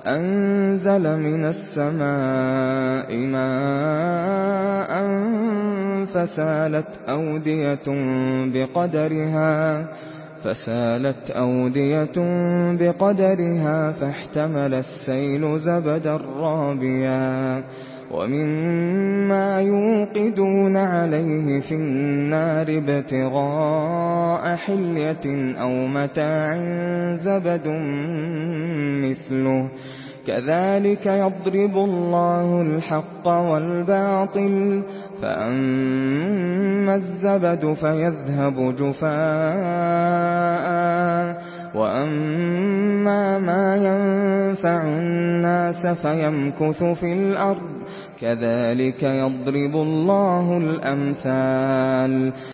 أَنزَلَ مِنَ السَّمَاءِ مَاءً فَسَالَتْ أَوْدِيَةٌ بِقَدَرِهَا فَاحْتَمَلَ السَّيْلُ زَبَدًا رَّابِيًا وَمِمَّا يُوقِدُونَ عَلَيْهِ فِي النَّارِ ابْتِغَاءَ حِلْيَةٍ أَوْ مَتَاعٍ زَبَدٌ مِّثْلُهُ كَذَٰلِكَ يَضْرِبُ اللَّهُ الْحَقَّ وَالْبَاطِلَ فَأَمَّا الزَّبَدُ فَيَذْهَبُ جُفَاءً وَأَمَّا مَا يَنفَعُ النَّاسَ فَيَمْكُثُ فِي الْأَرْضِ كَذَٰلِكَ يَضْرِبُ اللَّهُ الْأَمْثَالَ